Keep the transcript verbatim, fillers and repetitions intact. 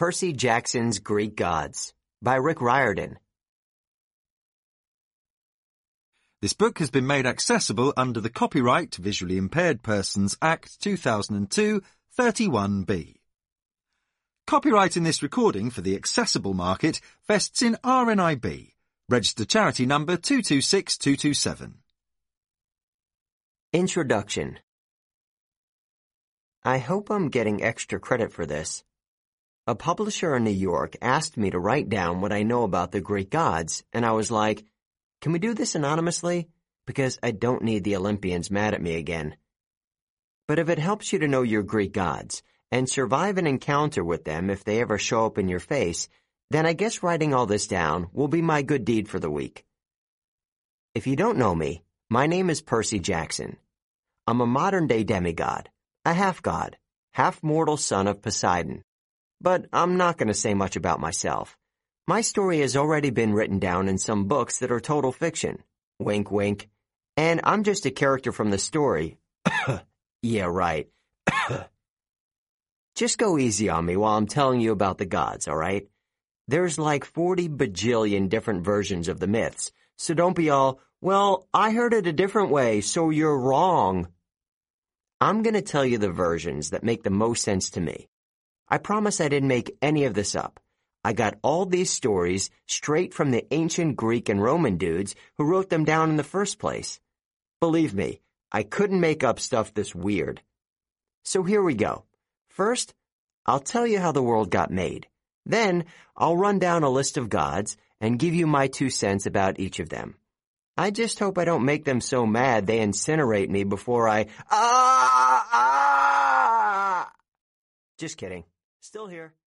Percy Jackson's Greek Gods by Rick Riordan. This book has been made accessible under the Copyright Visually Impaired Persons Act two thousand two, thirty-one B. Copyright in this recording for the accessible market vests in R N I B, registered charity number two two six two two seven. Introduction. I hope I'm getting extra credit for this. A publisher in New York asked me to write down what I know about the Greek gods, and I was like, can we do this anonymously? Because I don't need the Olympians mad at me again. But if it helps you to know your Greek gods and survive an encounter with them if they ever show up in your face, then I guess writing all this down will be my good deed for the week. If you don't know me, my name is Percy Jackson. I'm a modern-day demigod, a half-god, half-mortal son of Poseidon. But I'm not going to say much about myself. My story has already been written down in some books that are total fiction. Wink, wink. And I'm just a character from the story. Yeah, right. Just go easy on me while I'm telling you about the gods, all right? There's like forty bajillion different versions of the myths, so don't be all, well, I heard it a different way, so you're wrong. I'm going to tell you the versions that make the most sense to me. I promise I didn't make any of this up. I got all these stories straight from the ancient Greek and Roman dudes who wrote them down in the first place. Believe me, I couldn't make up stuff this weird. So here we go. First, I'll tell you how the world got made. Then, I'll run down a list of gods and give you my two cents about each of them. I just hope I don't make them so mad they incinerate me before I... Ah! Ah! Just kidding. Still here.